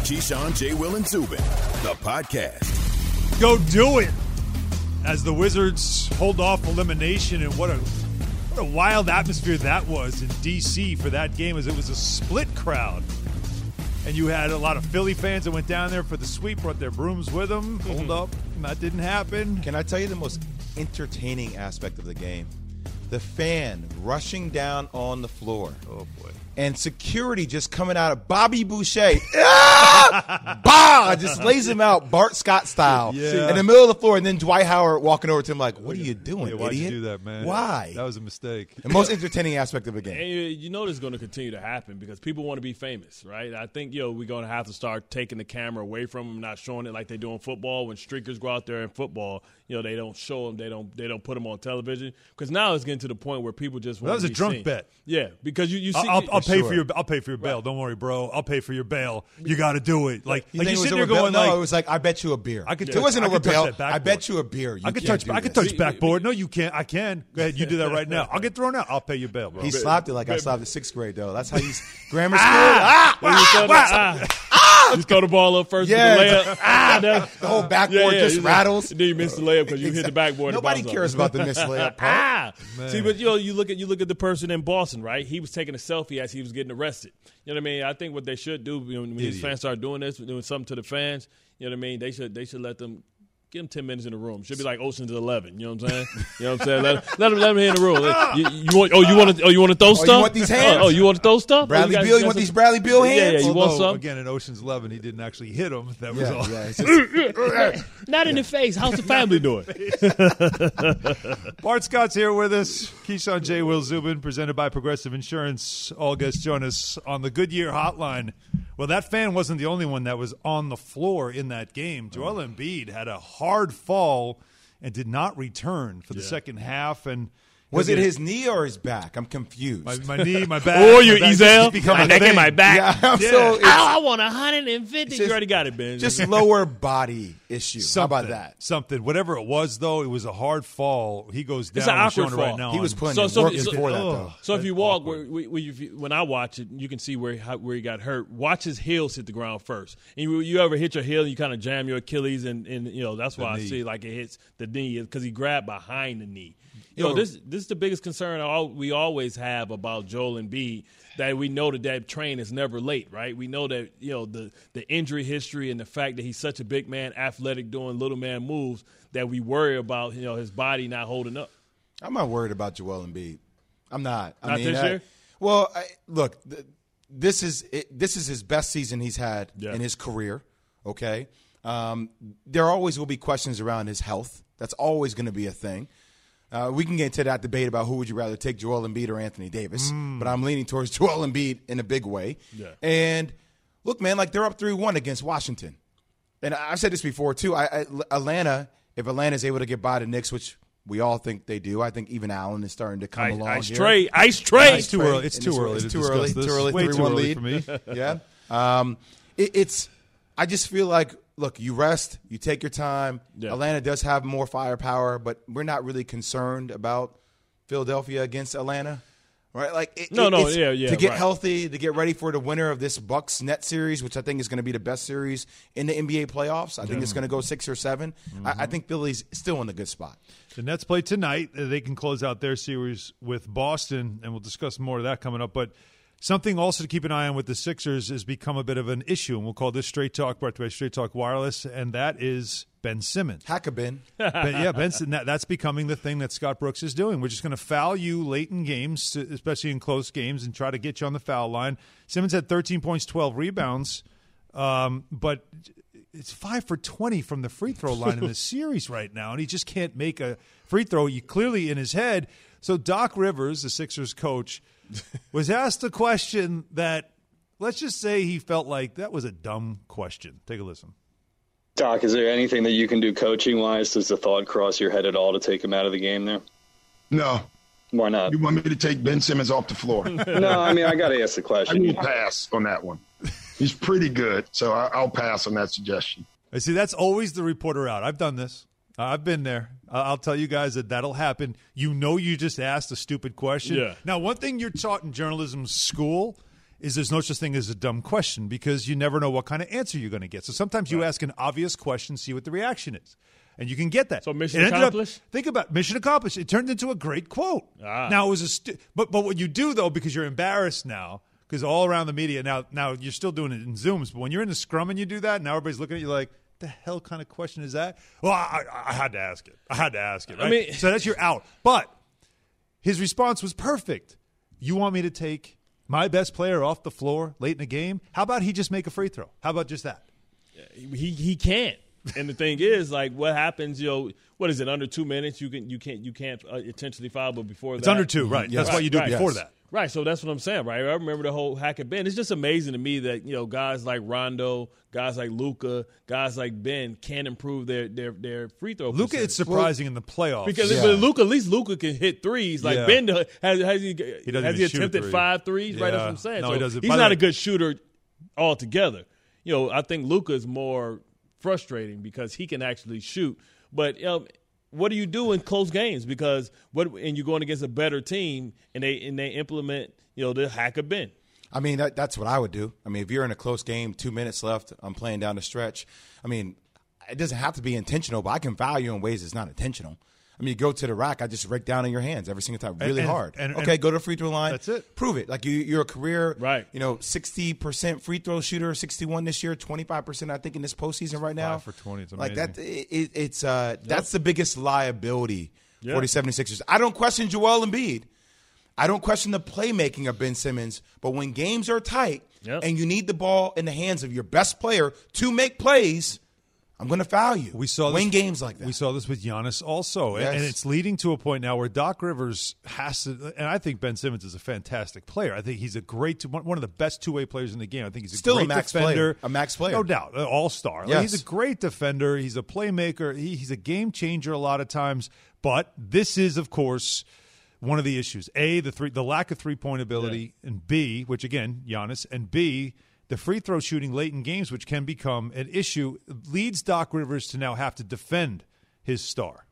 Keyshawn, J. Will, and Zubin, the podcast. Go do it! As the Wizards hold off elimination, and what a wild atmosphere that was in D.C. for that game, as it was a split crowd. And you had a lot of Philly fans that went down there for the sweep, brought their brooms with them. Hold up, that didn't happen. Can I tell you the most entertaining aspect of the game? The fan rushing down on the floor. Oh, boy. And security just coming out of Bobby Boucher. Bah! Just lays him out Bart Scott style in the middle of the floor. And then Dwight Howard walking over to him like, what are you doing, idiot? Why'd you do that, man? Why? That was a mistake. The most entertaining aspect of the game. And you know this is going to continue to happen because people want to be famous, right? I think, we're going to have to start taking the camera away from them, not showing it like they do in football. When streakers go out there in football, they don't show them, they don't put them on television. Because now it's getting to the point where people just want to be seen. That was a drunk bet. Yeah, because you see. I'll pay for your bail. Don't worry, bro. I'll pay for your bail. You got to do it. Like you sitting there going, no, it was like, I bet you a beer. It wasn't over bail. I bet you a beer. I could touch backboard. No, you can't. I can. Go ahead. You do that right now. I'll get thrown out. I'll pay your bail, bro. He slapped it like I slapped in 6th grade, though. That's how he's grammar school. Just throw the ball up first with the layup. The whole backboard just rattles. And then you miss the layup because you hit the backboard. Nobody cares about the missed layup part. See, but you look at the person in Boston, right? He was taking a selfie as he was getting arrested. You know what I mean? I think what they should do when these fans start doing this, doing something to the fans, you know what I mean? They should let them. Give him 10 minutes in the room. Should be like Ocean's 11. You know what I'm saying? You know what I'm saying? Let him in the room. You want to throw stuff? You want these hands? You want to throw stuff? Bradley Beal, you want these Bradley Beal hands? Yeah, you want some? Again, in Ocean's 11, he didn't actually hit him. That was all. Yeah, Not in the face. How's the family doing? Bart Scott's here with us. Keyshawn, J. Will, Zubin, presented by Progressive Insurance. All guests join us on the Goodyear Hotline. Well, that fan wasn't the only one that was on the floor in that game. Joel Embiid had a hard fall and did not return for the second half. And was it his knee or his back? I'm confused. My knee, my back. Oh, you Ezel? My neck and my back. Yeah, I want 150. You already got it, Ben. Just lower body issue. How about that? Something. Whatever it was, though, it was a hard fall. He goes down. It's an awkward fall. Right now. He was putting work before that, though. So if you walk, when I watch it, you can see where he got hurt. Watch his heels hit the ground first. And you ever hit your heel and you kind of jam your Achilles, and that's why I see like it hits the knee because he grabbed behind the knee. This is the biggest concern we always have about Joel Embiid, that we know that train is never late, right? We know that the injury history and the fact that he's such a big man, athletic, doing little man moves, that we worry about his body not holding up. I'm not worried about Joel Embiid. I'm not. Not this year? Look, this is his best season he's had in his career. Okay, there always will be questions around his health. That's always going to be a thing. We can get into that debate about who would you rather take, Joel Embiid or Anthony Davis. But I'm leaning towards Joel Embiid in a big way. Yeah. And look, man, they're up 3-1 against Washington. And I've said this before, too. Atlanta, if Atlanta is able to get by the Knicks, which we all think they do, I think even Allen is starting to come along Ice here. trade. It's too early. It's too early. It's too early. Too early. Way 3-1 too early lead for me. Yeah. I just feel like, look, you rest, you take your time. Yeah. Atlanta does have more firepower, but we're not really concerned about Philadelphia against Atlanta, right? To get healthy, to get ready for the winner of this Bucks Nets series, which I think is going to be the best series in the NBA playoffs. I think it's going to go 6 or 7. I think Philly's still in a good spot. The Nets play tonight. They can close out their series with Boston, and we'll discuss more of that coming up. But something also to keep an eye on with the Sixers has become a bit of an issue, and we'll call this Straight Talk, brought to you by Straight Talk Wireless, and that is Ben Simmons. Hack-a-bin. Ben Simmons, that's becoming the thing that Scott Brooks is doing. We're just going to foul you late in games, especially in close games, and try to get you on the foul line. Simmons had 13 points, 12 rebounds, but it's 5 for 20 from the free throw line in the series right now, and he just can't make a free throw. Clearly in his head. So Doc Rivers, the Sixers coach, was asked a question that, let's just say he felt like that was a dumb question. Take a listen. Doc, is there anything that you can do coaching-wise? Does the thought cross your head at all to take him out of the game there? No. Why not? You want me to take Ben Simmons off the floor? No, I mean, I got to ask the question. I will pass on that one. He's pretty good, so I'll pass on that suggestion. I see, that's always the reporter out. I've done this. I've been there. I'll tell you guys that'll happen. You just asked a stupid question. Yeah. Now, one thing you're taught in journalism school is there's no such thing as a dumb question because you never know what kind of answer you're going to get. So sometimes you ask an obvious question, see what the reaction is. And you can get that. So mission accomplished? Think about mission accomplished. It turned into a great quote. Now it was but what you do, though, because you're embarrassed now, because all around the media, now you're still doing it in Zooms, but when you're in the scrum and you do that, now everybody's looking at you like, the hell kind of question is that? Well, I had to ask it. Right? I mean, so that's your out. But his response was perfect. You want me to take my best player off the floor late in the game? How about he just make a free throw? How about just that? He can't. And the thing is, like, what happens? What is it? Under 2 minutes, you can't intentionally foul, but before it's that, under 2, right? That's why you do it before that. Right, so that's what I'm saying, right? I remember the whole Hackett Ben. It's just amazing to me that guys like Rondo, guys like Luka, guys like Ben can improve their free throw. Luka, it's surprising in the playoffs because but Luka, at least Luka can hit threes. Like Ben has he attempted 5 threes? Right, that's what I'm saying. No, so he doesn't. He's not a good shooter altogether. I think Luka is more frustrating because he can actually shoot, but. What do you do in close games? Because and you're going against a better team, and they implement the Hackett Ben. I mean that's what I would do. I mean, if you're in a close game, 2 minutes left, I'm playing down the stretch. I mean, it doesn't have to be intentional, but I can foul you in ways that's not intentional. I mean, you go to the rack, I just break down in your hands every single time, really hard. Okay, go to the free throw line. That's it. Prove it. Like you're a career, right? 60% free throw shooter, 61 this year, 25% I think in this postseason right now. 5 for 20, it's like amazing. That's the biggest liability for the 76ers. I don't question Joel Embiid. I don't question the playmaking of Ben Simmons. But when games are tight and you need the ball in the hands of your best player to make plays, I'm going to foul you. Win games like that. We saw this with Giannis also. Yes. And it's leading to a point now where Doc Rivers has to – and I think Ben Simmons is a fantastic player. I think he's a great – one of the best two-way players in the game. I think he's still great a max defender. Player. A max player. No doubt. All-star. Yes. He's a great defender. He's a playmaker. He's a game changer a lot of times. But this is, of course, one of the issues. A, the lack of three-point ability, and B, which, again, Giannis, and B – the free throw shooting late in games, which can become an issue, leads Doc Rivers to now have to defend his star.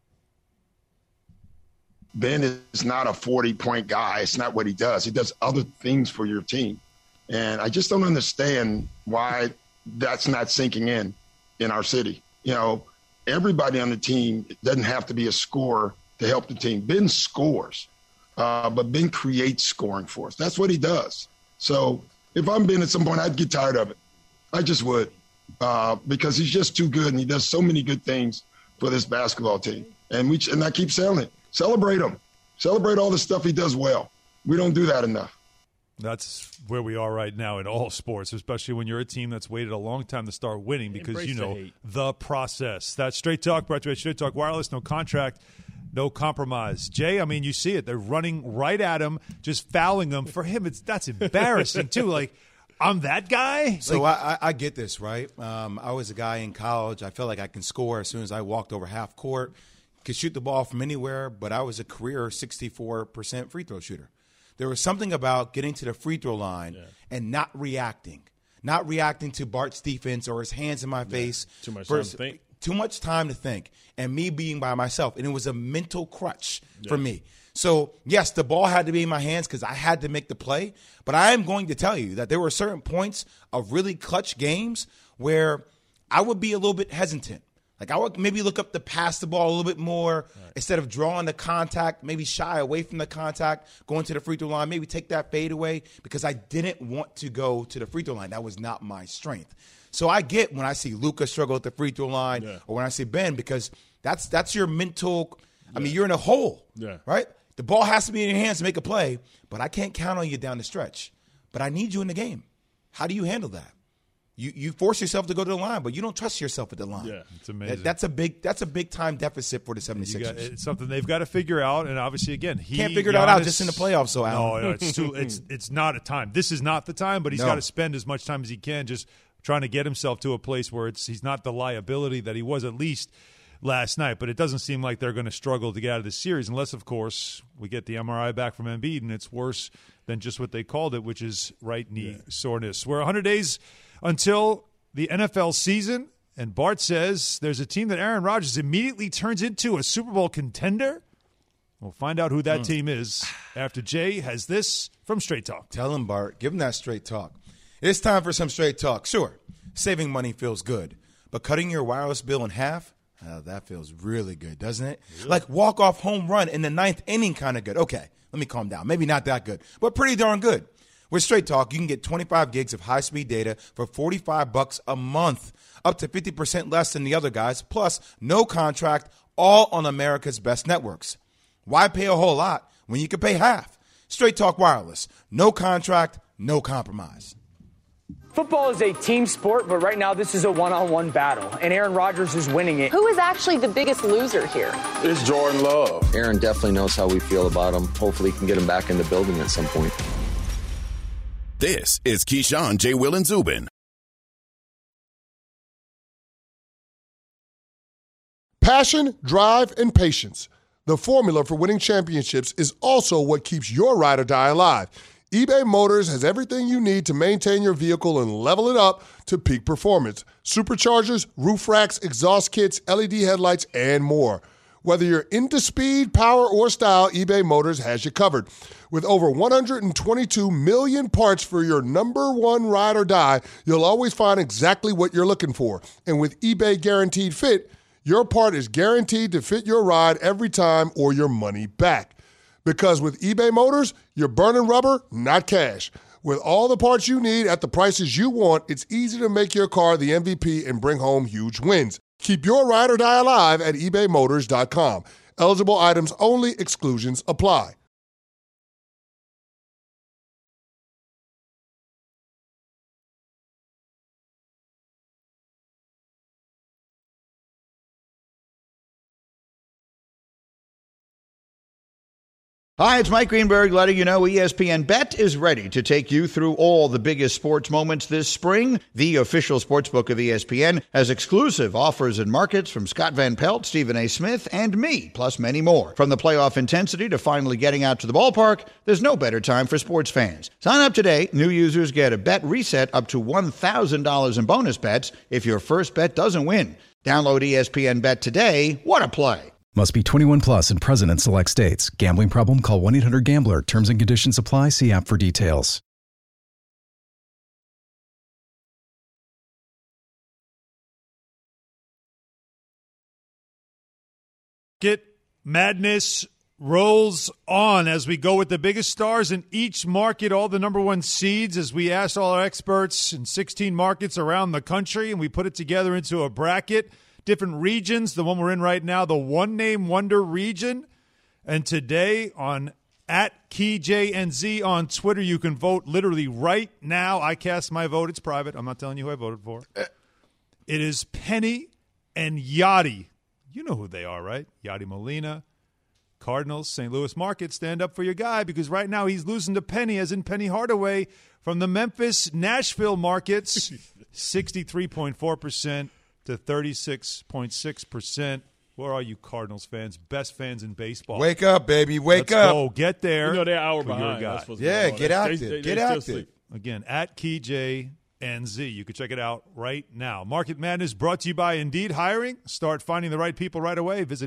Ben is not a 40-point guy. It's not what he does. He does other things for your team. And I just don't understand why that's not sinking in our city. Everybody on the team doesn't have to be a scorer to help the team. Ben scores, but Ben creates scoring for us. That's what he does. So if I'm Ben at some point, I'd get tired of it. I just would because he's just too good and he does so many good things for this basketball team. And I keep saying it. Celebrate him. Celebrate all the stuff he does well. We don't do that enough. That's where we are right now in all sports, especially when you're a team that's waited a long time to start winning because the process. That's Straight Talk, brought to you by Straight Talk Wireless. No contract, no compromise. Jay, I mean, you see it. They're running right at him, just fouling him. For him, that's embarrassing, too. Like, I'm that guy? So I get this, right? I was a guy in college. I felt like I can score as soon as I walked over half court. Could shoot the ball from anywhere, but I was a career 64% free throw shooter. There was something about getting to the free throw line and not reacting to Bart's defense or his hands in my face. Too much time to think. Too much time to think, and me being by myself. And it was a mental crutch for me. So, yes, the ball had to be in my hands because I had to make the play. But I am going to tell you that there were certain points of really clutch games where I would be a little bit hesitant. Like I would maybe look up to pass the ball a little bit more instead of drawing the contact, maybe shy away from the contact, going to the free throw line, maybe take that fade away because I didn't want to go to the free throw line. That was not my strength. So I get when I see Luka struggle at the free throw line or when I see Ben because that's your mental I mean, you're in a hole, right? The ball has to be in your hands to make a play, but I can't count on you down the stretch. But I need you in the game. How do you handle that? You force yourself to go to the line, but you don't trust yourself at the line. Yeah, it's amazing. That's a big time deficit for the 76ers. It's something they've got to figure out, and obviously, again, can't figure that out just in the playoffs. So no, it's not a time. This is not the time, but he's got to spend as much time as he can just trying to get himself to a place where he's not the liability that he was at least last night. But it doesn't seem like they're going to struggle to get out of this series, unless, of course, we get the MRI back from Embiid, and it's worse than just what they called it, which is right knee soreness. We're 100 days until the NFL season, and Bart says there's a team that Aaron Rodgers immediately turns into a Super Bowl contender. We'll find out who that team is after Jay has this from Straight Talk. Tell him, Bart. Give him that straight talk. It's time for some straight talk. Sure, saving money feels good, but cutting your wireless bill in half, that feels really good, doesn't it? Yeah. Like walk-off home run in the 9th inning kind of good. Okay, let me calm down. Maybe not that good, but pretty darn good. With Straight Talk, you can get 25 gigs of high-speed data for $45 a month, up to 50% less than the other guys, plus no contract, all on America's best networks. Why pay a whole lot when you can pay half? Straight Talk Wireless. No contract, no compromise. Football is a team sport, but right now this is a one-on-one battle, and Aaron Rodgers is winning it. Who is actually the biggest loser here? It's Jordan Love. Aaron definitely knows how we feel about him. Hopefully he can get him back in the building at some point. This is Keyshawn, J. Will, and Zubin. Passion, drive, and patience. The formula for winning championships is also what keeps your ride or die alive. eBay Motors has everything you need to maintain your vehicle and level it up to peak performance. Superchargers, roof racks, exhaust kits, LED headlights, and more. Whether you're into speed, power, or style, eBay Motors has you covered. With over 122 million parts for your number one ride or die, you'll always find exactly what you're looking for. And with eBay Guaranteed Fit, your part is guaranteed to fit your ride every time or your money back. Because with eBay Motors, you're burning rubber, not cash. With all the parts you need at the prices you want, it's easy to make your car the MVP and bring home huge wins. Keep your ride or die alive at ebaymotors.com. Eligible items only. Exclusions apply. Hi, it's Mike Greenberg letting you know ESPN Bet is ready to take you through all the biggest sports moments this spring. The official sportsbook of ESPN has exclusive offers and markets from Scott Van Pelt, Stephen A. Smith, and me, plus many more. From the playoff intensity to finally getting out to the ballpark, there's no better time for sports fans. Sign up today. New users get a bet reset up to $1,000 in bonus bets if your first bet doesn't win. Download ESPN Bet today. What a play. Must be 21 plus and present in select states. Gambling problem? Call 1-800-GAMBLER. Terms and conditions apply. See app for details. Get madness rolls on as we go with the biggest stars in each market, all the number one seeds, as we asked all our experts in 16 markets around the country, and we put it together into a bracket. Different regions, the one we're in right now, the one-name wonder region. And today on @KeyJNZ on Twitter, you can vote literally right now. I cast my vote. It's private. I'm not telling you who I voted for. It is Penny and Yachty. You know who they are, right? Yachty Molina, Cardinals, St. Louis market. Stand up for your guy because right now he's losing to Penny, as in Penny Hardaway from the Memphis, Nashville markets, 63.4%. to 36.6%. Where are you, Cardinals fans? Best fans in baseball. Wake up, baby. Wake Let's up. Go. Get there. You know, they're an hour behind. Yeah, get active. Get active. Again, @KeyJNZ. You can check it out right now. Market Madness brought to you by Indeed Hiring. Start finding the right people right away. Visit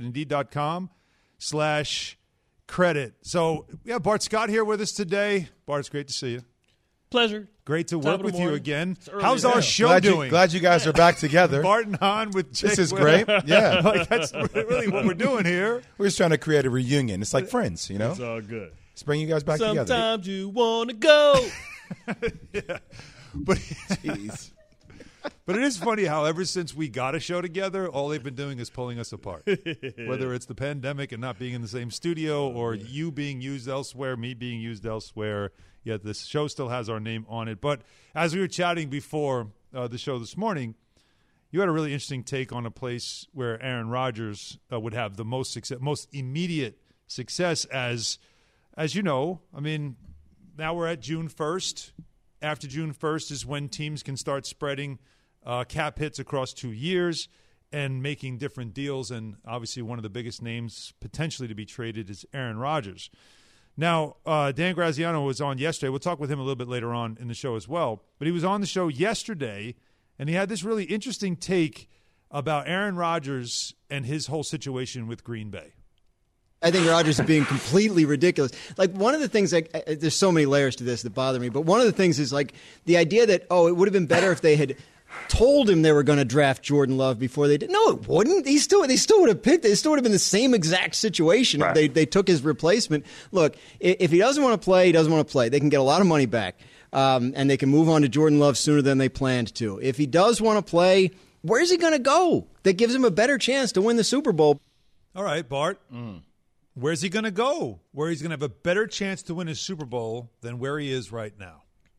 Indeed.com/credit. So we have Bart Scott here with us today. Bart, it's great to see you. Pleasure. Great to work with you again. How's our show doing? Glad you guys are back together. Bart and Hahn with Jay. This is great. Yeah. Like, that's really what we're doing here. We're just trying to create a reunion. It's like Friends, you know? It's all good. Let's bring you guys back together. Sometimes you want to go. Yeah. But, jeez. But it is funny how ever since we got a show together, all they've been doing is pulling us apart. Whether it's the pandemic and not being in the same studio or you being used elsewhere, me being used elsewhere. Yeah, this show still has our name on it. But as we were chatting before the show this morning, you had a really interesting take on a place where Aaron Rodgers would have the most success, most immediate success as you know. I mean, now we're at June 1st. After June 1st is when teams can start spreading cap hits across 2 years and making different deals. And obviously one of the biggest names potentially to be traded is Aaron Rodgers. Now, Dan Graziano was on yesterday. We'll talk with him a little bit later on in the show as well. But he was on the show yesterday, and he had this really interesting take about Aaron Rodgers and his whole situation with Green Bay. I think Rodgers is being completely ridiculous. Like, one of the things, there's so many layers to this that bother me, but one of the things is like the idea that, it would have been better if they had told him they were going to draft Jordan Love before they did. No, it wouldn't. They still would have picked it. It still would have been the same exact situation if they took his replacement. Look, if he doesn't want to play, he doesn't want to play. They can get a lot of money back, and they can move on to Jordan Love sooner than they planned to. If he does want to play, where's he going to go? That gives him a better chance to win the Super Bowl. All right, Bart. Where's he going to go? Where he's going to have a better chance to win his Super Bowl than where he is right now?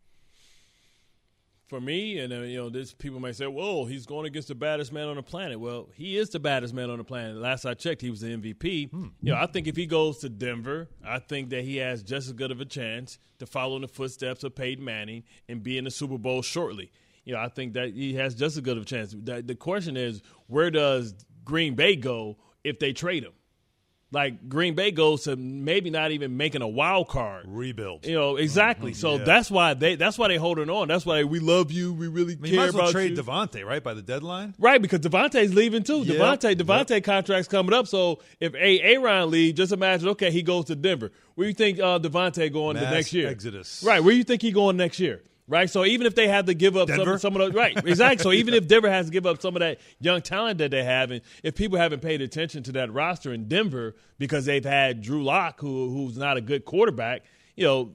For me, and there's people might say, "Whoa, he's going against the baddest man on the planet." Well, he is the baddest man on the planet. Last I checked, he was the MVP. I think if he goes to Denver, I think that he has just as good of a chance to follow in the footsteps of Peyton Manning and be in the Super Bowl shortly. I think that he has just as good of a chance. The question is, where does Green Bay go if they trade him? Like, Green Bay goes to maybe not even making a wild card rebuild. Exactly. So that's why they holding on. That's why we love you. We really care you might as well about trade you. Devontae, right, by the deadline. Right, because Devontae's leaving too. Devontae contract's coming up. So if Aaron leaves, just imagine. Okay, he goes to Denver. Where do you think Devontae going the next year? Exodus. Right. Where do you think he going next year? Right, so even if they have to give up some of the right, exactly. So even if Denver has to give up some of that young talent that they have, and if people haven't paid attention to that roster in Denver because they've had Drew Lock, who's not a good quarterback, they were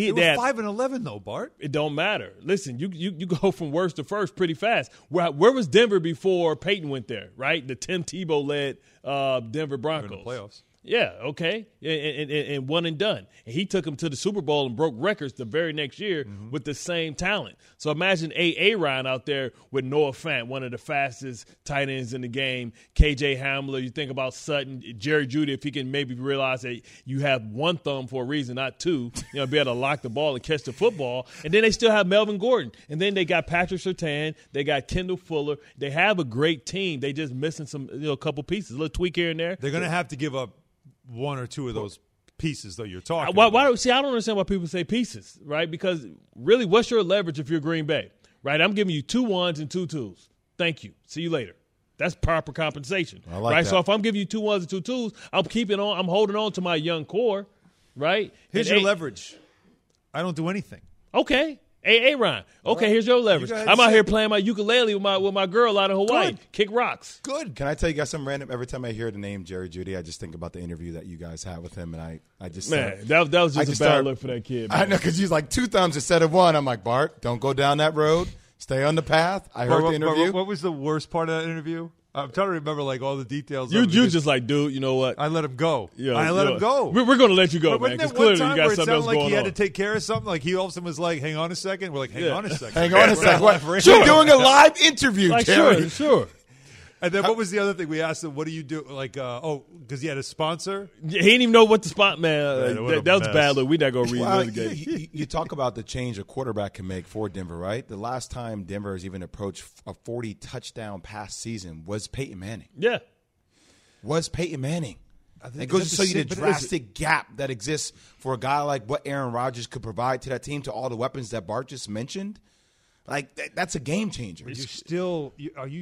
5-11 though, Bart. It don't matter. Listen, you go from worst to first pretty fast. Where was Denver before Peyton went there? Right, the Tim Tebow led Denver Broncos in the playoffs. Yeah, okay, and one and done. And he took him to the Super Bowl and broke records the very next year with the same talent. So imagine Aaron out there with Noah Fant, one of the fastest tight ends in the game, KJ Hamler. You think about Sutton, Jerry Jeudy, if he can maybe realize that you have one thumb for a reason, not two, be able to lock the ball and catch the football. And then they still have Melvin Gordon. And then they got Patrick Surtain. They got Kendall Fuller. They have a great team. They just missing some, a couple pieces, a little tweak here and there. They're going to have to give up one or two of those pieces, though, you're talking about. I don't understand why people say pieces, right? Because really, what's your leverage if you're Green Bay, right? I'm giving you 2 1s and 2 2s. Thank you. See you later. That's proper compensation, right? That. So if I'm giving you 2 1s and 2 2s, I'm holding on to my young core, right? Here's your leverage. I don't do anything. Okay. Aaron. Okay, here's your leverage. I'm out here playing my ukulele with my girl out in Hawaii. Good. Kick rocks. Good. Can I tell you guys something random? Every time I hear the name Jerry Jeudy, I just think about the interview that you guys had with him, and I just that was just a bad look for that kid. Man. I know, because he's like 2 thumbs instead of 1. I'm like, Bart, don't go down that road. Stay on the path. I heard the interview. What was the worst part of that interview? I'm trying to remember all the details. You just like, dude, you know what? I let him go. I let him go. We're going to let you go, man, because clearly you got something else going on. He had to take care of something. Like, he all of a sudden was like, hang on a second. We're like, hang on a second. Hang on a second. You're doing a live interview, like, Jerry. Sure. And then what was the other thing? We asked him, what do you do? Like, because he had a sponsor? He didn't even know what the sponsor, man. That was bad. Look, we're not going to read it again. You talk about the change a quarterback can make for Denver, right? The last time Denver has even approached a 40-touchdown pass season was Peyton Manning. Yeah. Was Peyton Manning. It goes to show you the drastic gap that exists for a guy like what Aaron Rodgers could provide to that team, to all the weapons that Bart just mentioned. Like, that's a game changer. You're still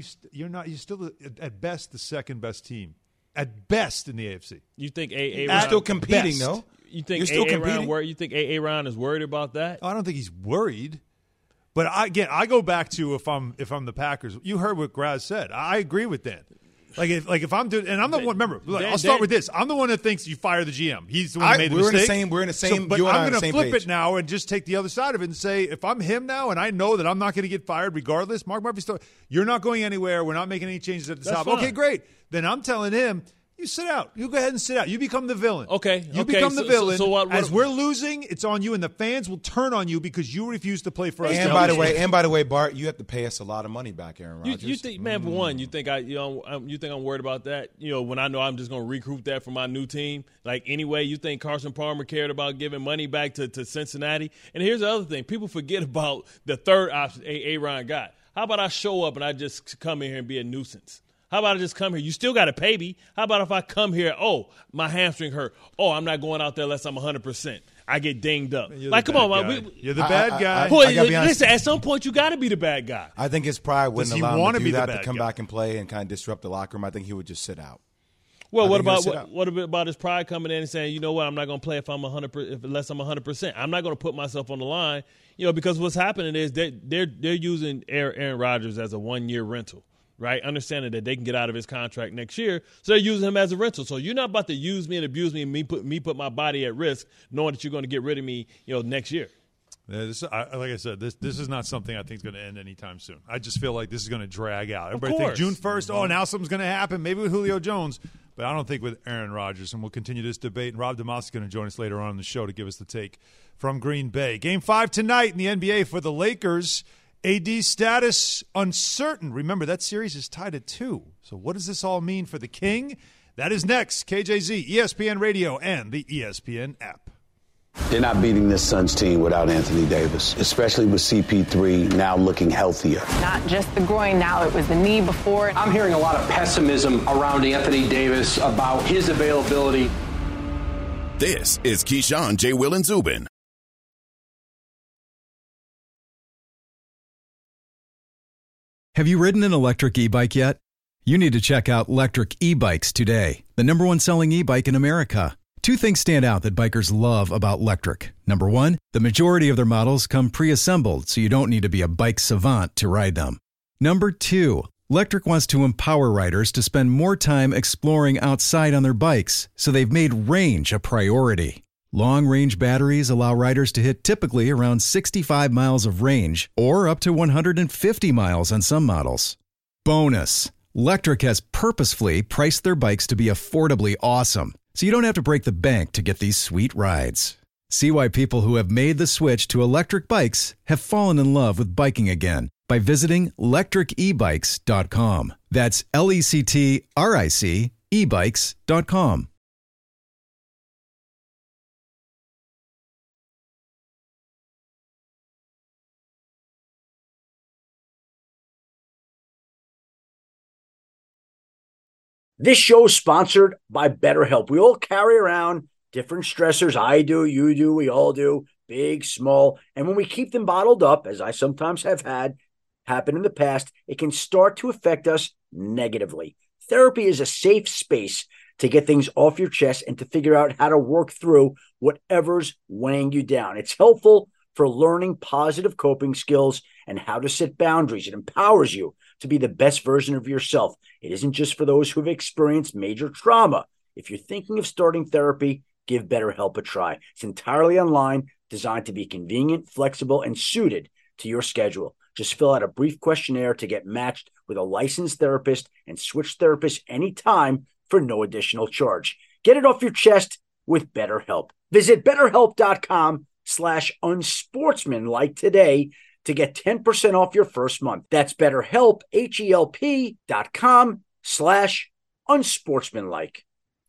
at best the second best team, at best in the AFC. You think you're still competing though? You think You think Aaron is worried about that? I don't think he's worried. But I go back to if I'm the Packers. You heard what Graz said. I agree with Dan. Like if I'm doing, and I'm the one. Remember, I'll start with this. I'm the one that thinks you fire the GM. He's the one who made the mistake. We're in the same. But I'm going to flip it now and just take the other side of it and say, if I'm him now, and I know that I'm not going to get fired regardless, Mark Murphy's still. You're not going anywhere. We're not making any changes at the top. Okay, great. Then I'm telling him, you sit out. You go ahead and sit out. You become the villain. Okay. You become the villain. So as we're losing, it's on you, and the fans will turn on you because you refuse to play for us. And by the way, Bart, you have to pay us a lot of money back, Aaron Rodgers. You think, man, for one, you think I'm worried about that? When I know I'm just going to recruit that for my new team. Like, anyway, you think Carson Palmer cared about giving money back to Cincinnati? And here's the other thing: people forget about the third option Aaron got. How about I show up and I just come in here and be a nuisance? How about I just come here? You still got to pay me. How about if I come here, my hamstring hurt. I'm not going out there unless I'm 100%. I get dinged up. Come on. You're the bad guy. Listen, at some point you got to be the bad guy. I think his pride wouldn't allow him to do that, to come back and play and kind of disrupt the locker room. I think he would just sit out. Well, what about his pride coming in and saying, you know what, I'm not going to play if I'm 100%, unless I'm 100%. I'm not going to put myself on the line, because what's happening is they're using Aaron Rodgers as a 1-year rental, right? Understanding that they can get out of his contract next year, so they're using him as a rental. So you're not about to use me and abuse me and put my body at risk, knowing that you're going to get rid of me, next year. Yeah, like I said, this is not something I think is going to end anytime soon. I just feel like this is going to drag out. Everybody thinks June 1st, now something's going to happen, maybe with Julio Jones, but I don't think with Aaron Rodgers. And we'll continue this debate. And Rob DeMoss is going to join us later on in the show to give us the take from Green Bay. Game 5 tonight in the NBA for the Lakers. AD status uncertain. Remember, that series is tied at 2. So what does this all mean for the King? That is next. KJZ, ESPN Radio, and the ESPN app. They're not beating this Suns team without Anthony Davis, especially with CP3 now looking healthier. Not just the groin now, it was the knee before. I'm hearing a lot of pessimism around Anthony Davis about his availability. This is Keyshawn, J. Will, and Zubin. Have you ridden an electric e-bike yet? You need to check out Lectric E-Bikes today, the #1 selling e-bike in America. 2 things stand out that bikers love about Lectric. Number 1, the majority of their models come pre-assembled, so you don't need to be a bike savant to ride them. Number 2, Lectric wants to empower riders to spend more time exploring outside on their bikes, so they've made range a priority. Long-range batteries allow riders to hit typically around 65 miles of range, or up to 150 miles on some models. Bonus, Lectric has purposefully priced their bikes to be affordably awesome, so you don't have to break the bank to get these sweet rides. See why people who have made the switch to electric bikes have fallen in love with biking again by visiting lectricebikes.com. That's LECTRIC ebikes.com. This show is sponsored by BetterHelp. We all carry around different stressors. I do, you do, we all do, big, small. And when we keep them bottled up, as I sometimes have had happen in the past, it can start to affect us negatively. Therapy is a safe space to get things off your chest and to figure out how to work through whatever's weighing you down. It's helpful for learning positive coping skills and how to set boundaries. It empowers you to be the best version of yourself. It isn't just for those who've experienced major trauma. If you're thinking of starting therapy, give BetterHelp a try. It's entirely online, designed to be convenient, flexible, and suited to your schedule. Just fill out a brief questionnaire to get matched with a licensed therapist and switch therapists anytime for no additional charge. Get it off your chest with BetterHelp. Visit BetterHelp.com/unsportsmanlike today to get 10% off your first month. That's BetterHelp, HELP.com/unsportsmanlike.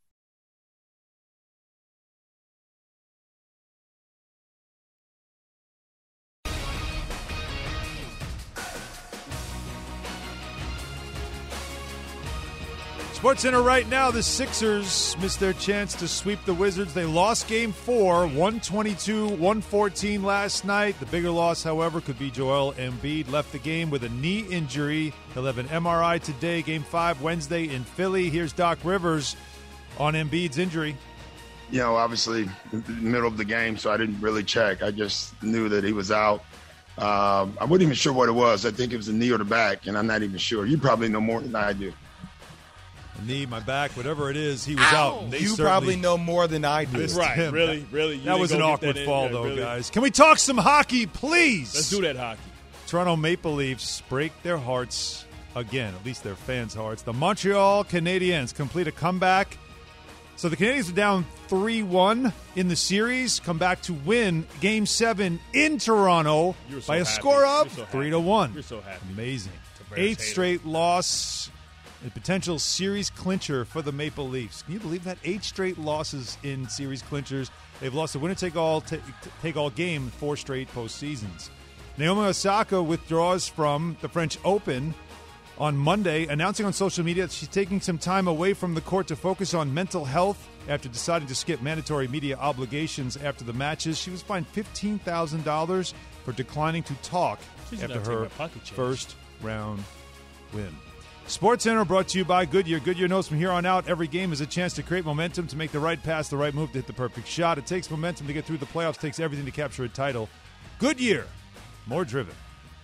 SportsCenter right now, the Sixers missed their chance to sweep the Wizards. They lost Game 4, 122-114 last night. The bigger loss, however, could be Joel Embiid. Left the game with a knee injury. He'll have an MRI today. Game 5 Wednesday in Philly. Here's Doc Rivers on Embiid's injury. Obviously, in the middle of the game, so I didn't really check. I just knew that he was out. I wasn't even sure what it was. I think it was the knee or the back, and I'm not even sure. You probably know more than I do. Knee, my back, whatever it is, he was out. You probably know more than I do. Right, him. Really. That was an awkward fall, though, guys. Can we talk some hockey, please? Let's do that hockey. Toronto Maple Leafs break their hearts again, at least their fans' hearts. The Montreal Canadiens complete a comeback. So the Canadiens are down 3-1 in the series, come back to win Game 7 in Toronto by a score of 3-1. You're so happy. Amazing. 8th straight loss. A potential series clincher for the Maple Leafs. Can you believe that? 8 straight losses in series clinchers. They've lost a winner-take-all game 4 straight postseasons. Naomi Osaka withdraws from the French Open on Monday, announcing on social media that she's taking some time away from the court to focus on mental health after deciding to skip mandatory media obligations after the matches. She was fined $15,000 for declining to talk after her first round win. SportsCenter brought to you by Goodyear. Goodyear knows from here on out, every game is a chance to create momentum, to make the right pass, the right move, to hit the perfect shot. It takes momentum to get through the playoffs, takes everything to capture a title. Goodyear, more driven.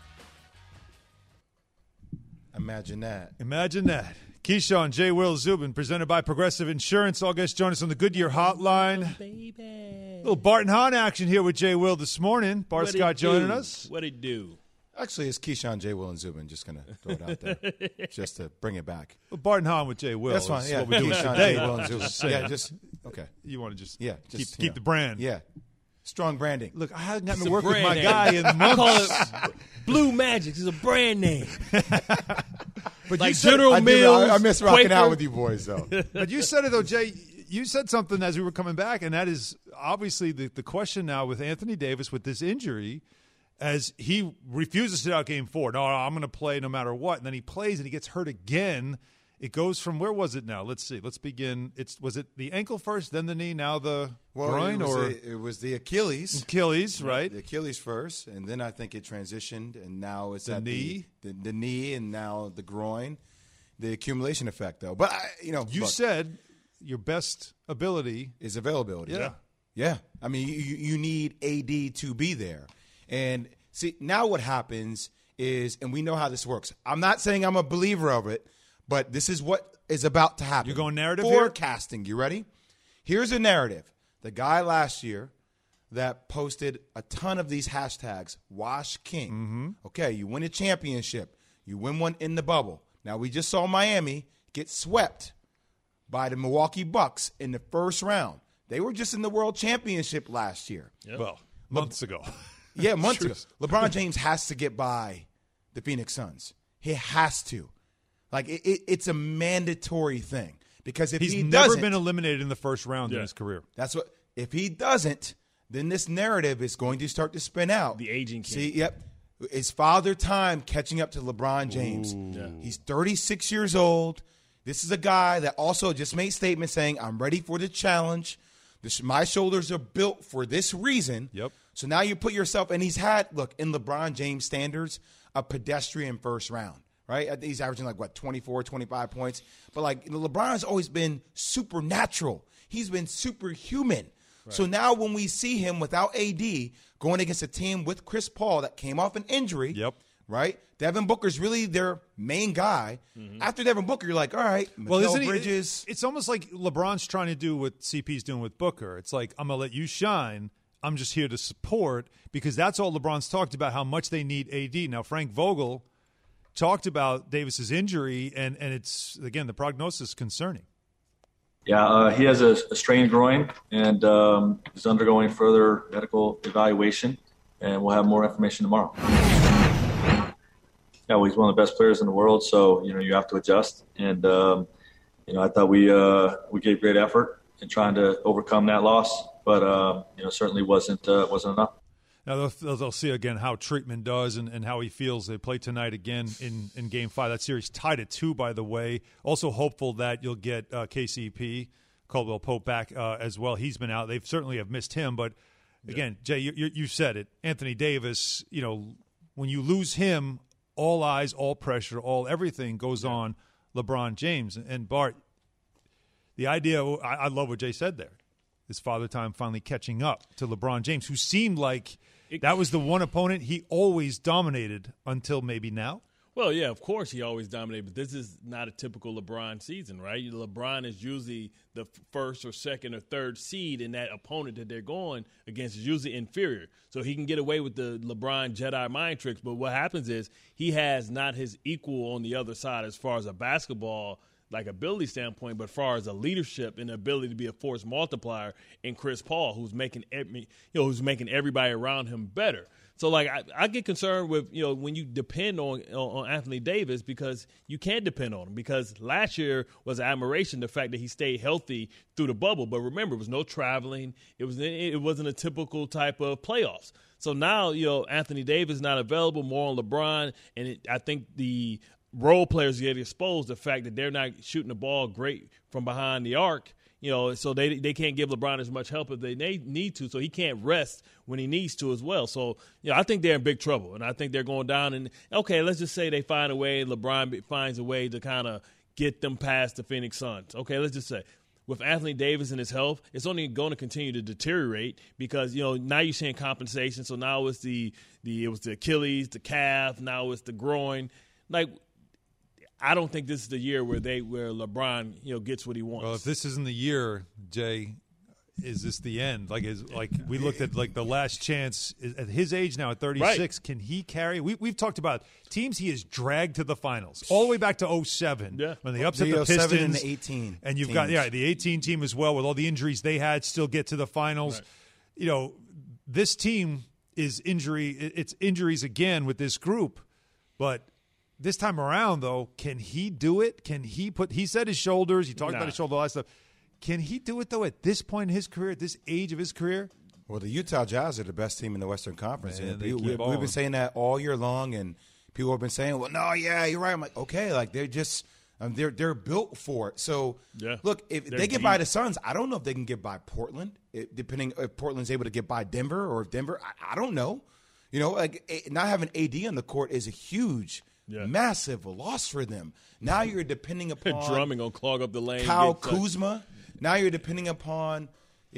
Imagine that. Imagine that. Keyshawn, J. Will, Zubin, presented by Progressive Insurance. All guests join us on the Goodyear Hotline. Baby. Little Bart and Hahn action here with J. Will this morning. Bart Scott joining us. What'd he do? Actually, it's Keyshawn, J. Will, and Zubin. Just going to throw it out there just to bring it back. Well, Bart and Hahn with J. Will. That's fine. Yeah, what we're doing Keyshawn, today. J. Will, and Zubin. Yeah, just, okay. You want to just, just keep the brand. Yeah. Strong branding. Look, I haven't gotten to work with my guy in months. I call it Blue Magic. It's a brand name. But like you said, General Mills. I miss rocking Quaker. out with you boys, though. But you said it, though, Jay. You said something as we were coming back, and that is obviously the question now with Anthony Davis with this injury, as he refuses to sit out Game 4. No, I'm going to play no matter what. And then he plays, and he gets hurt again. It goes from, where was it now? Let's see. Let's begin. Was it the ankle first, then the knee, now the groin? It was the Achilles. Achilles, right. The Achilles first, and then I think it transitioned, and now it's the knee. The knee, and now the groin. The accumulation effect, though. But, you said your best ability is availability. Yeah. Yeah. I mean, you need AD to be there. And, see, now what happens is, and we know how this works. I'm not saying I'm a believer of it, but this is what is about to happen. You're going narrative Forecasting. You ready? Here's a narrative. The guy last year that posted a ton of these hashtags, Wash King. Mm-hmm. Okay, you win a championship. You win one in the bubble. Now, we just saw Miami get swept by the Milwaukee Bucks in the first round. They were just in the World Championship last year. Yep. Well, months ago. Yeah, months ago. LeBron James has to get by the Phoenix Suns. He has to. Like, it's a mandatory thing. Because if he's he never doesn't, been eliminated in the first round in his career. That's what. If he doesn't, then this narrative is going to start to spin out. The aging king. See, yep. It's father time catching up to LeBron James. Yeah. He's 36 years old. This is a guy that also just made statements saying, I'm ready for the challenge. My shoulders are built for this reason. Yep. So now you put yourself, and he's had, look, in LeBron James standards, a pedestrian first round, right? I think he's averaging 24, 25 points. But LeBron's always been supernatural. He's been superhuman. Right. So now when we see him without AD going against a team with Chris Paul that came off an injury, right? Devin Booker's really their main guy. Mm-hmm. After Devin Booker, you're like, all right, Mikal Bridges. It's almost like LeBron's trying to do what CP's doing with Booker. It's like, I'm going to let you shine. I'm just here to support, because that's all LeBron's talked about, how much they need AD. Now, Frank Vogel talked about Davis's injury, and it's, again, the prognosis is concerning. Yeah, he has a strained groin, and he's undergoing further medical evaluation, and we'll have more information tomorrow. Yeah, well, he's one of the best players in the world, so you have to adjust. And I thought we gave great effort in trying to overcome that loss, but certainly wasn't enough. Now they'll see again how treatment does and how he feels. They play tonight again in Game 5. That series tied at 2, by the way. Also hopeful that you'll get KCP, Caldwell Pope, back as well. He's been out. They certainly have missed him, but again, Jay, you said it. Anthony Davis. When you lose him, all eyes, all pressure, everything goes on LeBron James. And Bart, the idea, I love what Jay said there. His father time finally catching up to LeBron James, who seemed like that was the one opponent he always dominated until maybe now. Well, yeah, of course he always dominated, but this is not a typical LeBron season, right? LeBron is usually the first or second or third seed, and that opponent that they're going against is usually inferior. So he can get away with the LeBron Jedi mind tricks, but what happens is he has not his equal on the other side as far as a basketball ability standpoint, but as far as a leadership and the ability to be a force multiplier in Chris Paul, who's making everybody around him better. So I get concerned with when you depend on Anthony Davis, because you can't depend on him, because last year was admiration, the fact that he stayed healthy through the bubble. But remember, it was no traveling. It wasn't a typical type of playoffs. So now Anthony Davis not available, more on LeBron, and I think the role players get exposed, the fact that they're not shooting the ball great from behind the arc. so they can't give LeBron as much help as they need to, so he can't rest when he needs to as well. So, I think they're in big trouble, and I think they're going down. And, okay, let's just say they find a way, LeBron finds a way to kind of get them past the Phoenix Suns. Okay, let's just say. With Anthony Davis and his health, it's only going to continue to deteriorate because, now you're seeing compensation. So now it's it was the Achilles, the calf, now it's the groin. Like, I don't think this is the year where LeBron, gets what he wants. Well, if this isn't the year, Jay, is this the end? Like we looked at the last chance at his age now at 36. Right. Can he carry? We've talked about teams he has dragged to the finals all the way back to 07 when they upset the Pistons and the 18. And you've got the 18 team as well with all the injuries they had still get to the finals. Right. This team is it's injuries again with this group, but. This time around, though, can he do it? Can he he said his shoulders. He talked about his shoulder, all that stuff. Can he do it, though, at this point in his career, at this age of his career? Well, the Utah Jazz are the best team in the Western Conference. Man, we've been saying that all year long, and people have been saying, well, no, yeah, you're right. I'm like, okay, like they're just they're built for it. So, look, if they get by the Suns, I don't know if they can get by Portland, depending if Portland's able to get by Denver or if Denver, I don't know. Not having AD on the court is a huge massive loss for them. Now you're depending upon Drummond gonna clog up the lane. Kyle Kuzma. Now you're depending upon,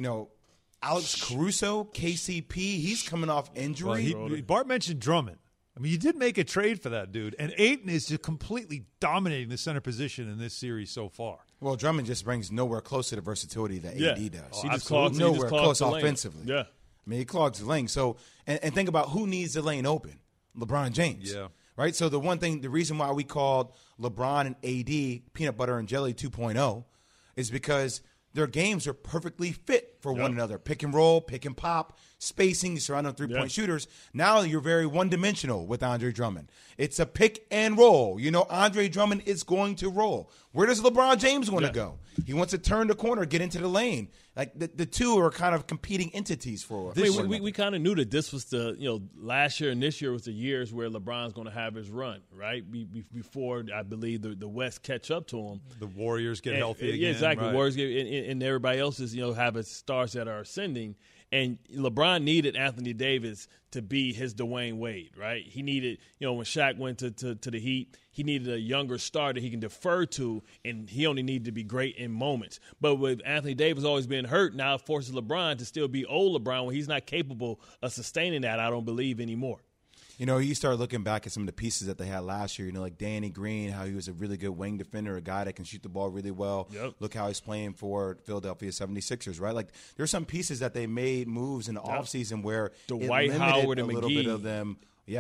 Alex Caruso, KCP. He's coming off injury. Well, Bart mentioned Drummond. I mean, you did make a trade for that dude, and Ayton is just completely dominating the center position in this series so far. Well, Drummond just brings nowhere close to the versatility that AD does. He just clogs nowhere close offensively. Yeah, I mean, he clogs the lane. So, and think about who needs the lane open. LeBron James. Yeah. Right? So the reason why we called LeBron and AD peanut butter and jelly 2.0 is because their games are perfectly fit for one another. Pick and roll, pick and pop, spacing, surrounding three-point shooters. Now you're very one-dimensional with Andre Drummond. It's a pick and roll. Andre Drummond is going to roll. Where does LeBron James want to go? He wants to turn the corner, get into the lane. Like the two are kind of competing entities for us. We kind of knew that this was last year and this year was the years where LeBron's going to have his run, right? Before, I believe, the West catch up to him. The Warriors get healthy again. Yeah, exactly. Right. Warriors get, and everybody else is, having stars that are ascending. And LeBron needed Anthony Davis to be his Dwayne Wade, right? He needed, when Shaq went to the Heat, he needed a younger star that he can defer to, and he only needed to be great in moments. But with Anthony Davis always being hurt, now it forces LeBron to still be old LeBron when he's not capable of sustaining that, I don't believe, anymore. You start looking back at some of the pieces that they had last year, like Danny Green, how he was a really good wing defender, a guy that can shoot the ball really well. Yep. Look how he's playing for Philadelphia 76ers, right? Like, there's some pieces that they made moves in the offseason where Dwight Howard and a little McGee. bit of them,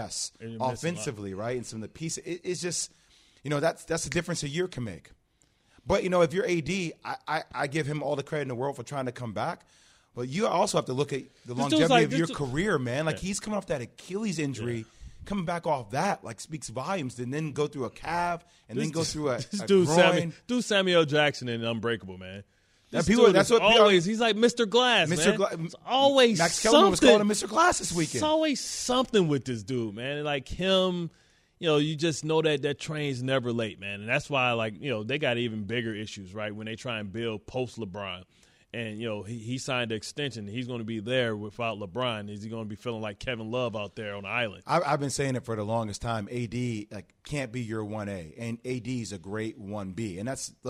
offensively, right? And some of the pieces. It's just, that's the difference a year can make. But, if you're AD, I give him all the credit in the world for trying to come back. But you also have to look at the longevity of your career, man. Like, he's coming off that Achilles injury, coming back off that, speaks volumes, and then go through a calf, and then go through a groin. Samuel Jackson in Unbreakable, man. That's what always. He's like Mr. Glass, man. It's always Max something. Kellerman was calling him Mr. Glass this weekend. It's always something with this dude, man. Like him, you just know that train's never late, man. And that's why, they got even bigger issues, right, when they try and build post LeBron. And, he signed an extension. He's going to be there without LeBron. Is he going to be feeling like Kevin Love out there on the island? I've been saying it for the longest time. AD can't be your 1A, and AD is a great 1B. And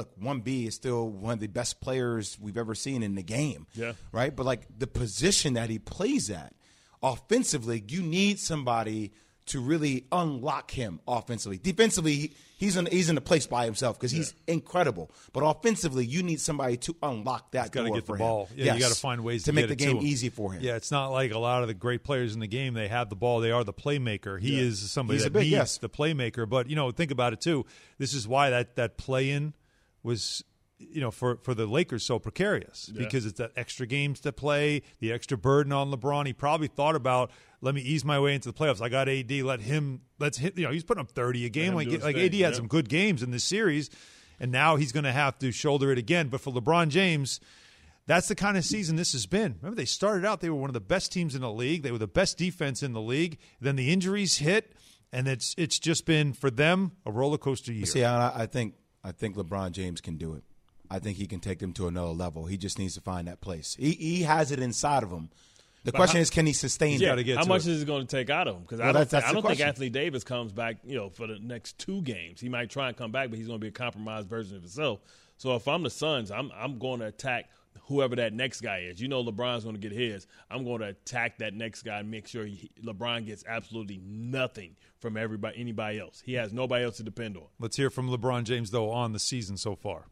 1B is still one of the best players we've ever seen in the game. Yeah. Right? But, the position that he plays at, offensively, you need somebody to really unlock him offensively. Defensively, he's in a place by himself because he's incredible. But offensively, you need somebody to unlock that door for him. Got to get the ball. Yeah, you got to find ways to make get the game easy for him. Yeah, it's not like a lot of the great players in the game. They have the ball. They are the playmaker. He is somebody that needs the playmaker. But, think about it, too. This is why that play-in was – for the Lakers so precarious because it's that extra games to play, the extra burden on LeBron. He probably thought about, let me ease my way into the playoffs. I got AD, let's hit, he's putting up 30 a game. AD had some good games in this series, and now he's going to have to shoulder it again. But for LeBron James, that's the kind of season this has been. Remember, they started out, they were one of the best teams in the league. They were the best defense in the league. Then the injuries hit, and it's just been, for them, a roller coaster year. See, I think LeBron James can do it. I think he can take them to another level. He just needs to find that place. He has it inside of him. The question is, can he sustain that? How much is it going to take out of him? Because I don't think Anthony Davis comes back, for the next 2 games. He might try and come back, but he's going to be a compromised version of himself. So if I'm the Suns, I'm going to attack whoever that next guy is. LeBron's going to get his. I'm going to attack that next guy and make sure LeBron gets absolutely nothing from anybody else. He has nobody else to depend on. Let's hear from LeBron James, though, on the season so far.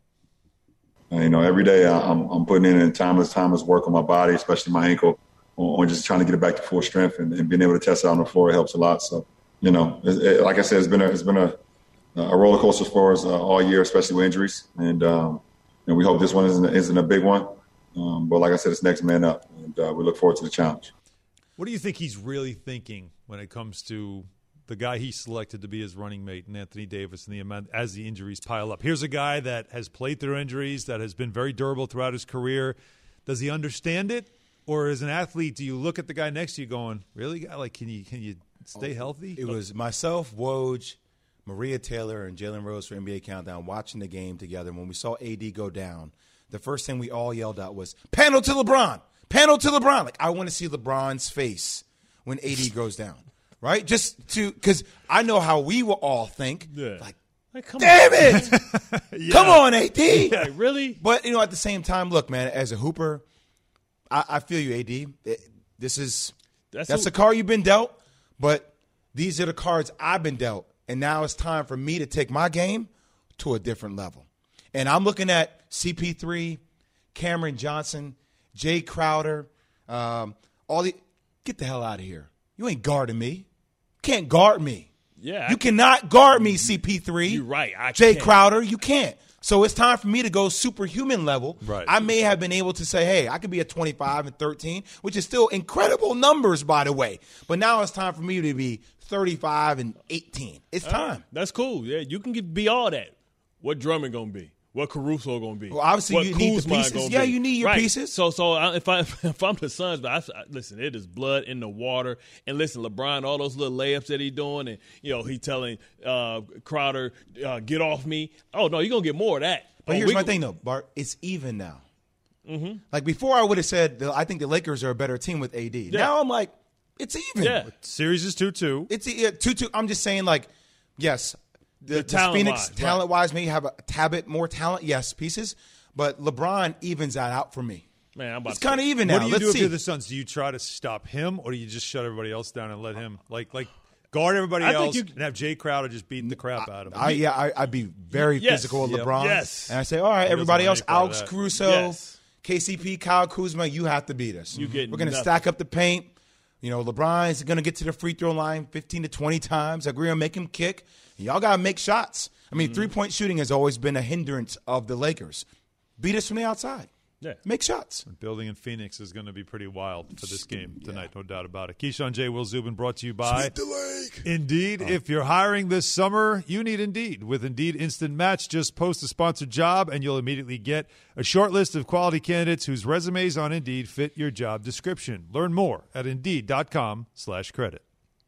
Every day I'm putting in timeless work on my body, especially my ankle, on just trying to get it back to full strength and being able to test it on the floor. It helps a lot. So, like I said, it's been a roller coaster for us all year, especially with injuries. And we hope this one isn't a big one. But like I said, it's next man up, and we look forward to the challenge. What do you think he's really thinking when it comes to the guy he selected to be his running mate, and Anthony Davis, and the amount as the injuries pile up? Here's a guy that has played through injuries, that has been very durable throughout his career. Does he understand it? Or as an athlete, do you look at the guy next to you going, really, guy? Like, can you stay healthy? It was myself, Woj, Maria Taylor, and Jalen Rose for NBA Countdown watching the game together. When we saw AD go down, the first thing we all yelled out was, "Panel to LeBron! Panel to LeBron!" Like, I want to see LeBron's face when AD goes down, right? Because I know how we will all think. Yeah. Like, damn it! Yeah. Come on, AD! Yeah, really? But, at the same time, look, man, as a hooper, I feel you, AD. That's the card you've been dealt, but these are the cards I've been dealt. And now it's time for me to take my game to a different level. And I'm looking at CP3, Cameron Johnson, Jay Crowder, get the hell out of here. You ain't guarding me. Can't guard me. Yeah. You cannot guard me, CP3. You're right. Jay Crowder, you can't. So it's time for me to go superhuman level. Right. I may have been able to say, hey, I could be at 25 and 13, which is still incredible numbers, by the way. But now it's time for me to be 35 and 18. It's time. That's cool. Yeah, you can be all that. What Drummond going to be? What Caruso going to be? Well, obviously, what you need the pieces. Yeah, you need your pieces. So if I'm the Suns, but listen, it is blood in the water. And listen, LeBron, all those little layups that he's doing, and he telling Crowder, get off me. Oh no, you're gonna get more of that. But here's my thing, though, Bart. It's even now. Mm-hmm. Like before, I would have said I think the Lakers are a better team with AD. Yeah. Now I'm like, it's even. Yeah. Series is 2-2. It's 2-2. I'm just saying, like, yes. The talent-wise, Phoenix, talent-wise, maybe have a tad bit more talent, yes, pieces. But LeBron evens that out for me. Man, it's kind of even now. What do you Let's do see. if you're the Suns? Do you try to stop him, or do you just shut everybody else down and let him like guard everybody else and have Jay Crowder just beating the crap out of him? I'd be very physical with LeBron. Yes. And I say, all right, everybody else, Alex Caruso, KCP, Kyle Kuzma, you have to beat us. We're going to stack up the paint. LeBron is going to get to the free throw line 15 to 20 times. I agree on make him kick. Y'all got to make shots. I mean, three-point shooting has always been a hindrance of the Lakers. Beat us from the outside. Yeah. Make shots. Building in Phoenix is going to be pretty wild for this game tonight, no doubt about it. Keyshawn J. Will Zubin brought to you by Indeed. If you're hiring this summer, you need Indeed. With Indeed Instant Match, just post a sponsored job and you'll immediately get a short list of quality candidates whose resumes on Indeed fit your job description. Learn more at Indeed.com/credit.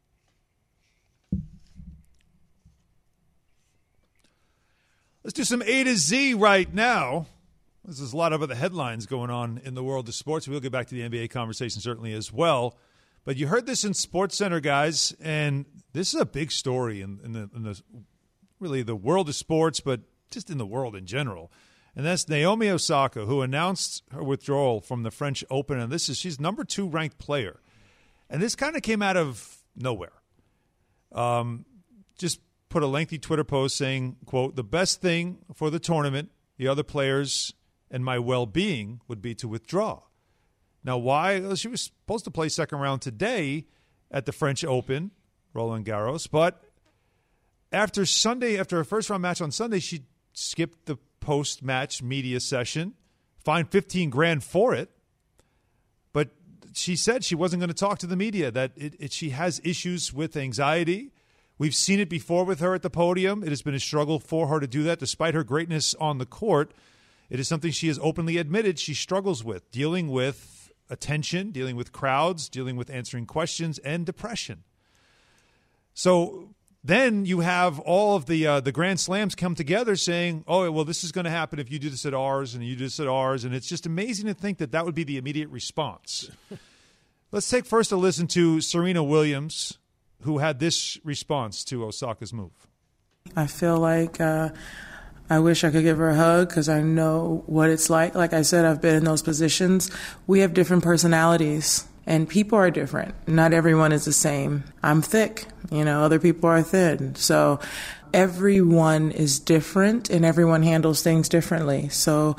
Let's do some A to Z right now. There's a lot of other headlines going on in the world of sports. We'll get back to the NBA conversation certainly as well. But you heard this in SportsCenter, guys, and this is a big story in the really the world of sports, but just in the world in general. And that's Naomi Osaka, who announced her withdrawal from the French Open, and she's number 2 ranked player. And this kind of came out of nowhere. Just put a lengthy Twitter post saying, quote, "The best thing for the tournament, the other players, and my well-being would be to withdraw." Now, why? Well, she was supposed to play second round today at the French Open, Roland Garros, but after her first-round match on Sunday, she skipped the post-match media session, fined $15,000 for it, but she said she wasn't going to talk to the media, that she has issues with anxiety. We've seen it before with her at the podium. It has been a struggle for her to do that despite her greatness on the court. It is something she has openly admitted she struggles with, dealing with attention, dealing with crowds, dealing with answering questions, and depression. So then you have all of the Grand Slams come together saying, oh, well, this is going to happen if you do this at ours and you do this at ours. And it's just amazing to think that would be the immediate response. Let's take first a listen to Serena Williams, who had this response to Osaka's move. I feel like I wish I could give her a hug because I know what it's like. Like I said, I've been in those positions. We have different personalities. And people are different. Not everyone is the same. I'm thick, other people are thin. So everyone is different and everyone handles things differently. So,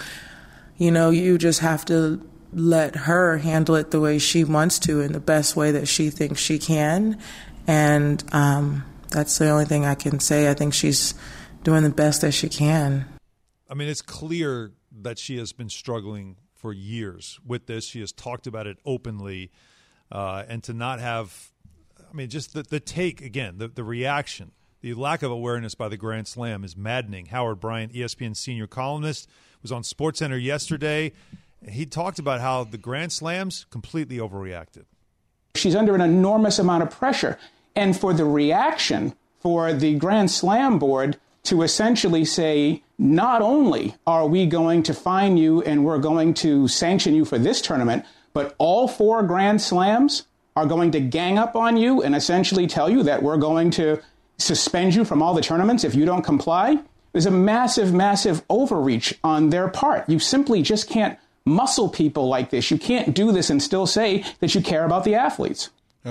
you just have to let her handle it the way she wants to in the best way that she thinks she can. And that's the only thing I can say. I think she's doing the best that she can. I mean, it's clear that she has been struggling for years with this. She has talked about it openly, and to not have, just the take, again, the reaction, the lack of awareness by the Grand Slam is maddening. Howard Bryant, ESPN senior columnist, was on SportsCenter yesterday. He talked about how the Grand Slams completely overreacted. She's under an enormous amount of pressure. And for the reaction for the Grand Slam board to essentially say, not only are we going to fine you and we're going to sanction you for this tournament, but all 4 Grand Slams are going to gang up on you and essentially tell you that we're going to suspend you from all the tournaments if you don't comply. There's a massive, massive overreach on their part. You simply just can't muscle people like this. You can't do this and still say that you care about the athletes.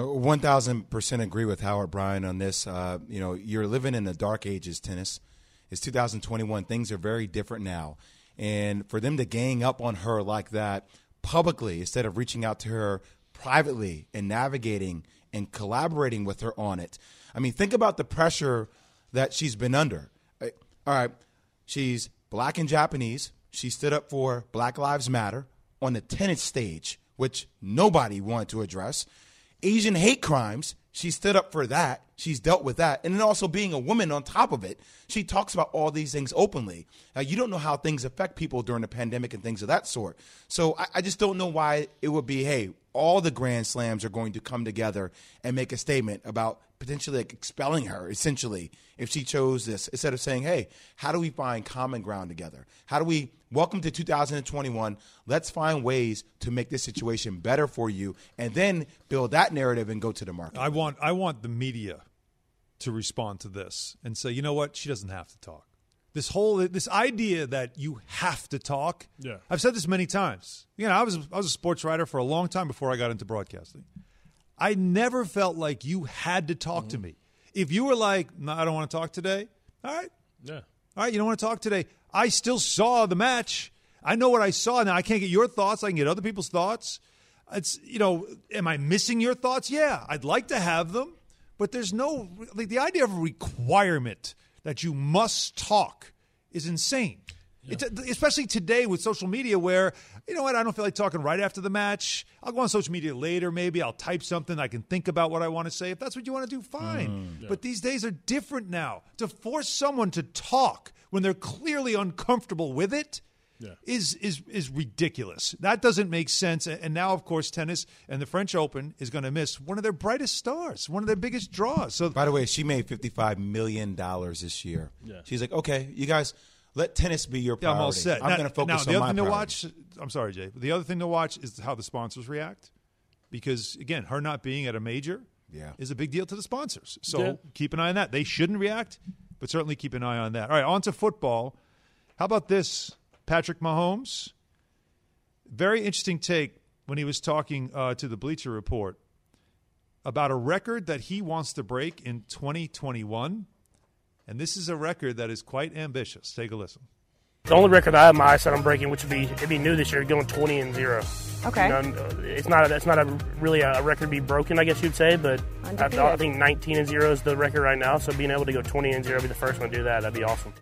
1,000% agree with Howard Bryant on this. You're living in the dark ages, tennis. It's 2021. Things are very different now. And for them to gang up on her like that publicly instead of reaching out to her privately and navigating and collaborating with her on it. Think about the pressure that she's been under. All right, she's black and Japanese. She stood up for Black Lives Matter on the tennis stage, which nobody wanted to address. Asian hate crimes, she stood up for that. She's dealt with that. And then also being a woman on top of it, she talks about all these things openly. You don't know how things affect people during the pandemic and things of that sort. So I just don't know why it would be, hey, all the Grand Slams are going to come together and make a statement about potentially expelling her, essentially, if she chose this, instead of saying, hey, how do we find common ground together? How do we welcome to 2021? Let's find ways to make this situation better for you and then build that narrative and go to the market. I want the media to respond to this and say, you know what? She doesn't have to talk. This idea that you have to talk. Yeah. I've said this many times. I was a sports writer for a long time before I got into broadcasting. I never felt like you had to talk to me. If you were like, no, I don't want to talk today. All right. Yeah. All right, you don't want to talk today. I still saw the match. I know what I saw. Now, I can't get your thoughts. I can get other people's thoughts. It's, am I missing your thoughts? Yeah, I'd like to have them. But there's no, the idea of a requirement that you must talk is insane. Yeah. Especially today with social media where, you know what, I don't feel like talking right after the match. I'll go on social media later maybe. I'll type something. I can think about what I want to say. If that's what you want to do, fine. Yeah. But these days are different now. To force someone to talk when they're clearly uncomfortable with it is ridiculous. That doesn't make sense. And now, of course, tennis and the French Open is going to miss one of their brightest stars, one of their biggest draws. So, by the way, she made $55 million this year. Yeah. She's like, okay, you guys – let tennis be your priority. I'm all set. I'm going to focus on my priority. I'm sorry, Jay. The other thing to watch is how the sponsors react. Because, again, her not being at a major is a big deal to the sponsors. So keep an eye on that. They shouldn't react, but certainly keep an eye on that. All right, on to football. How about this? Patrick Mahomes. Very interesting take when he was talking to the Bleacher Report about a record that he wants to break in 2021. And this is a record that is quite ambitious. Take a listen. The only record I have my eyes set on breaking, which it'd be new this year, going 20-0. Okay. It's not really a record to be broken, I guess you'd say, but I think 19-0 is the record right now. So being able to go 20-0, be the first one to do that, that'd be awesome.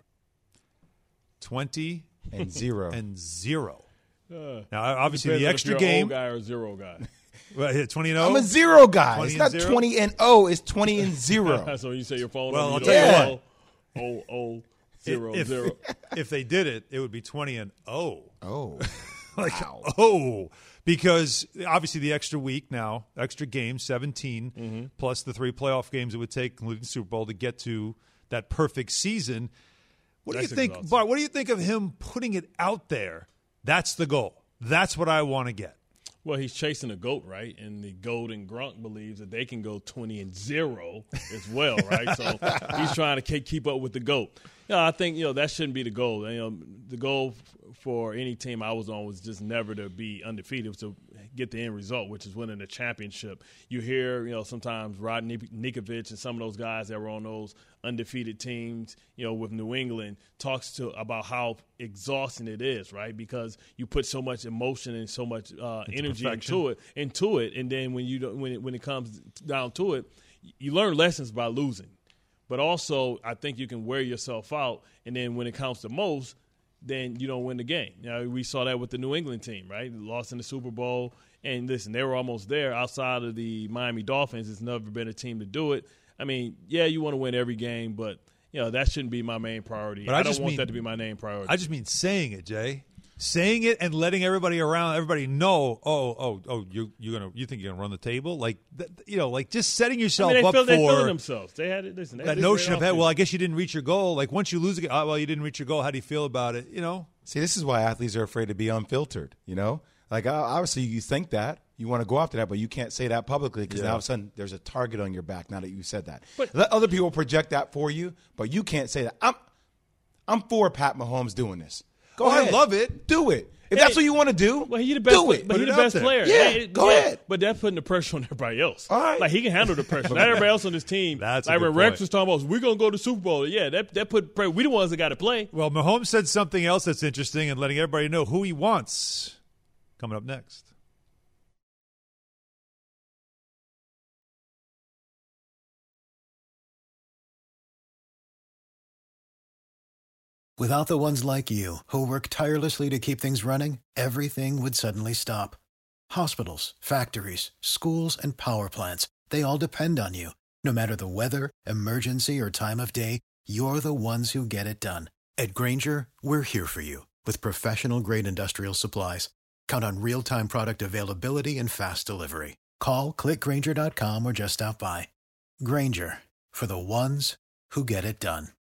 20-0. And 0. Now, obviously, the extra game. Old guy or zero guy. Well, 20-0. I'm a 0 guy. It's not 20-0. It's 20-0. So you say your phone. Well, I'll tell you what. 0-0. If they did it, it would be 20-0. Oh. Because obviously the extra week now, extra game, 17, plus the 3 playoff games it would take, including the Super Bowl, to get to that perfect season. What do you think, Bart? What do you think of him putting it out there? That's the goal. That's what I want to get. Well, he's chasing a GOAT, right? And the GOAT and Gronk believes that they can go 20-0 as well, right? So he's trying to keep up with the GOAT. I think, that shouldn't be the goal. The goal for any team I was on was just never to be undefeated. It was to get the end result, which is winning a championship. You hear, sometimes Rod Nikovic and some of those guys that were on those undefeated teams, with New England, talks about how exhausting it is, right? Because you put so much emotion and so much energy into it, and then when it comes down to it, you learn lessons by losing. But also, I think you can wear yourself out, and then when it counts the most, then you don't win the game. We saw that with the New England team, right? Lost in the Super Bowl. And listen, they were almost there. Outside of the Miami Dolphins, there's never been a team to do it. I mean, you want to win every game, but that shouldn't be my main priority. But I don't want that to be my main priority. I just mean saying it, Jay. Saying it and letting everybody know, you think you're gonna run the table, like just setting yourself up for. They feeling themselves. They had it. Listen, that notion of, I guess you didn't reach your goal. Like once you lose a game, you didn't reach your goal. How do you feel about it? See, this is why athletes are afraid to be unfiltered. Like obviously you think that you want to go after that, but you can't say that publicly because now all of a sudden there's a target on your back. Now that you said that, let other people project that for you, but you can't say that. I'm for Pat Mahomes doing this. Go ahead. I love it. Do it. If that's what you want to do, he's the best, do it. But he's the best player. Yeah, go ahead. But that's putting the pressure on everybody else. All right. Like, he can handle the pressure. Not everybody else on this team. That's like when Rex was talking about, we're going to go to the Super Bowl. Yeah, that put pressure. We the ones that got to play. Well, Mahomes said something else that's interesting and letting everybody know who he wants. Coming up next. Without the ones like you, who work tirelessly to keep things running, everything would suddenly stop. Hospitals, factories, schools, and power plants, they all depend on you. No matter the weather, emergency, or time of day, you're the ones who get it done. At Grainger, we're here for you with professional-grade industrial supplies. Count on real-time product availability and fast delivery. Call, click Grainger.com, or just stop by. Grainger, for the ones who get it done.